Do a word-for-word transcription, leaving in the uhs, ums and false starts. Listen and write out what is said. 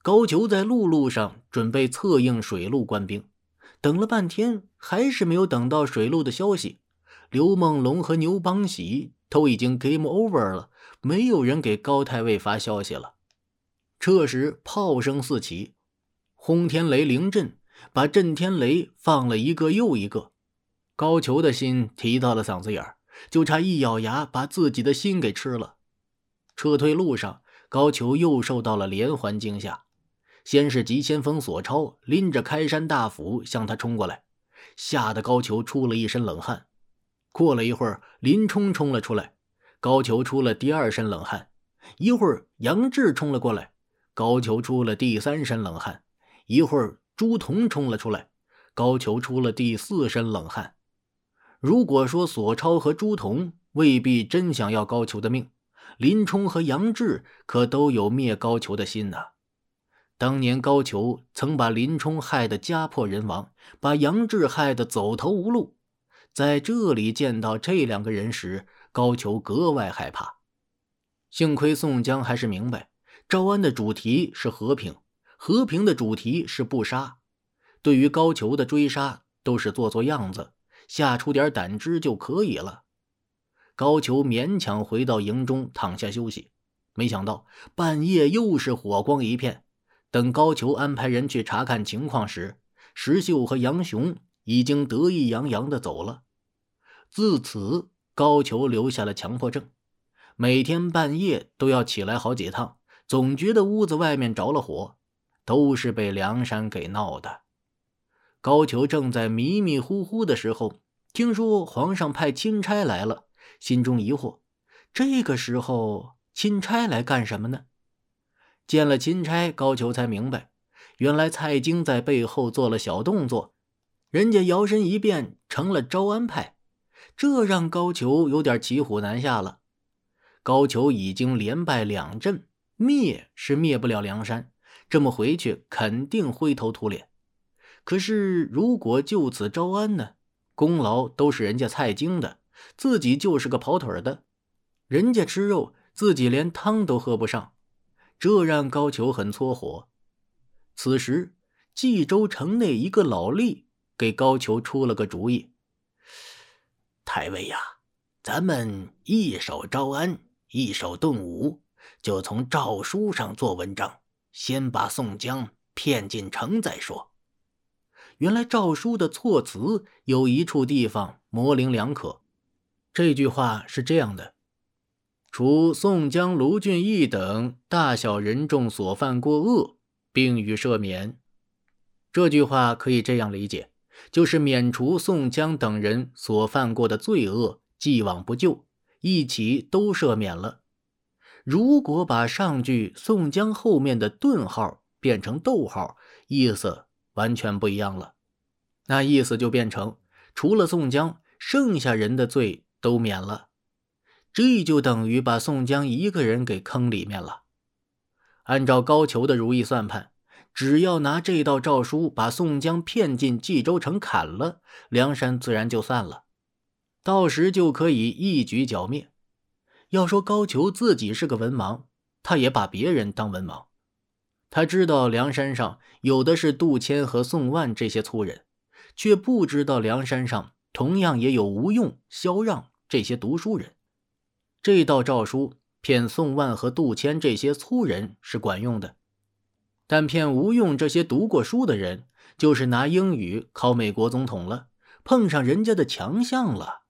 高俅在陆路上准备策应水路官兵，等了半天还是没有等到水路的消息。刘梦龙和牛邦喜都已经 game over 了，没有人给高太尉发消息了。这时炮声四起，轰天雷临阵，把震天雷放了一个又一个。高俅的心提到了嗓子眼儿，就差一咬牙把自己的心给吃了。撤退路上，高俅又受到了连环惊吓。先是急先锋索超拎着开山大斧向他冲过来，吓得高俅出了一身冷汗。过了一会儿，林冲冲了出来，高俅出了第二身冷汗。一会儿杨志冲了过来，高俅出了第三身冷汗。一会儿朱仝冲了出来，高俅出了第四身冷汗。如果说索超和朱仝未必真想要高俅的命，林冲和杨志可都有灭高俅的心呐、啊。当年高俅曾把林冲害得家破人亡，把杨志害得走投无路。在这里见到这两个人时，高俅格外害怕。幸亏宋江还是明白，招安的主题是和平，和平的主题是不杀。对于高俅的追杀，都是做做样子，吓出点胆汁就可以了。高俅勉强回到营中躺下休息，没想到半夜又是火光一片。等高俅安排人去查看情况时，石秀和杨雄已经得意洋洋地走了。自此，高俅留下了强迫症，每天半夜都要起来好几趟，总觉得屋子外面着了火，都是被梁山给闹的。高俅正在迷迷糊糊的时候，听说皇上派钦差来了，心中疑惑，这个时候钦差来干什么呢？见了钦差，高俅才明白，原来蔡京在背后做了小动作，人家摇身一变成了招安派，这让高俅有点骑虎难下了。高俅已经连败两阵，灭是灭不了梁山，这么回去肯定灰头土脸。可是如果就此招安呢，功劳都是人家蔡京的，自己就是个跑腿的，人家吃肉，自己连汤都喝不上，这让高俅很搓火。此时冀州城内一个老吏给高俅出了个主意，太尉呀，咱们一手招安，一手动武，就从诏书上做文章，先把宋江骗进城再说。原来诏书的措辞有一处地方模棱两可，这句话是这样的：除宋江、卢俊义等大小人众所犯过恶，并予赦免。这句话可以这样理解，就是免除宋江等人所犯过的罪恶，既往不咎，一起都赦免了。如果把上句宋江后面的顿号变成逗号，意思完全不一样了。那意思就变成除了宋江，剩下人的罪都免了。这就等于把宋江一个人给坑里面了。按照高俅的如意算盘，只要拿这道诏书把宋江骗进冀州城砍了，梁山自然就散了，到时就可以一举剿灭。要说高俅自己是个文盲，他也把别人当文盲。他知道梁山上有的是杜迁和宋万这些粗人，却不知道梁山上同样也有吴用、萧让这些读书人。这道诏书骗宋万和杜迁这些粗人是管用的，但骗吴用这些读过书的人，就是拿英语考美国总统了，碰上人家的强项了。